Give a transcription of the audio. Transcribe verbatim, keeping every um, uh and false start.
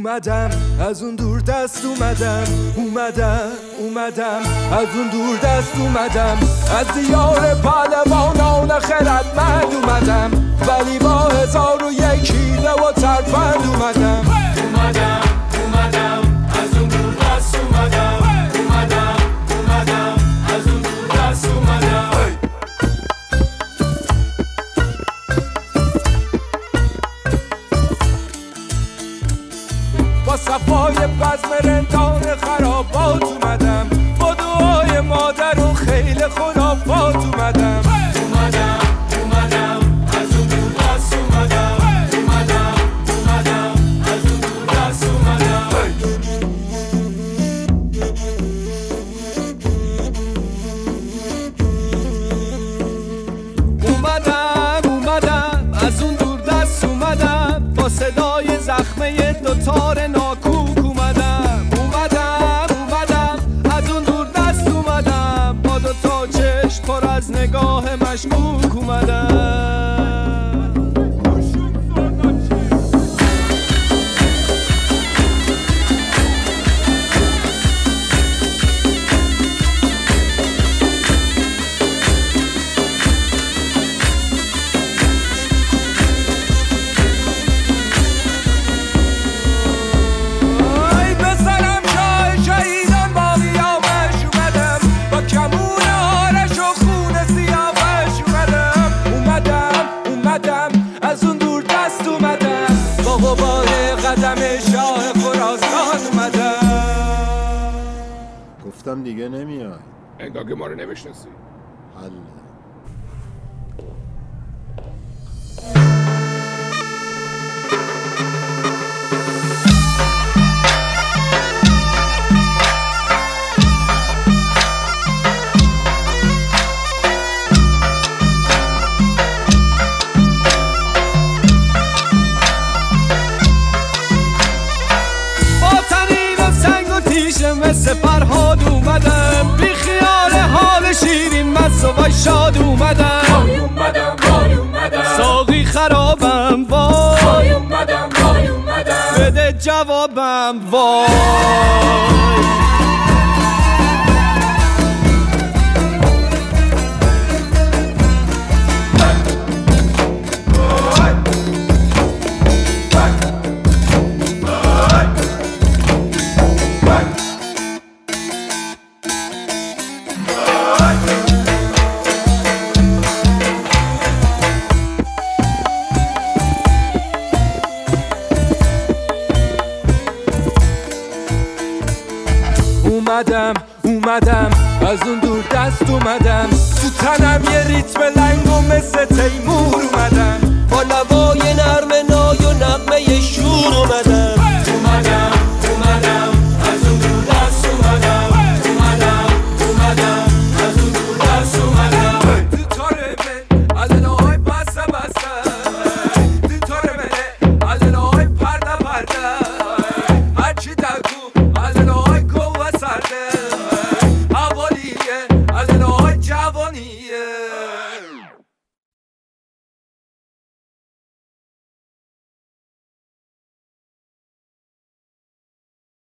اومدم از اون دور دست اومدم اومدم اومدم از اون دور دست اومدم از دیار پهلوانان خردمند اومدم ولی با هزار و یک حیله و ترفند اومدم اومدم اومدم از اون دور دست اومدم اومدم اومدم از اون دور دست اومدم با صفای بزم رندان خرابات اومدم با دعای مادر و خیل خرافات اومدم اومدم اومدم از اون دور دست اومدم اومدم اومدم از اون دور دست اومدم اومدم اومدم از اون دور دست اومدم با صدای زخمه دوتار ناکوک اومدم اومدم اومدم از اون دور دست اومدم با دوتا چشم پر از نگاه مشکوک اومدم قدم شاه خراسان اومدم گفتم دیگه نمیای انگار که ما رو نمیشناسی حله مثل فرهاد اومدم بی خیال حال شیرین مست و وای شاد اومدم وای اومدم وای اومدم ساقی خرابم وای وای اومدم وای اومدم بده جوابم وای اومدم اومدم از اون دور دست اومدم تو تنم یه ریتم لنگ و مثل تیمور اومدم با لوای نرم نای و نغمه شور اومدم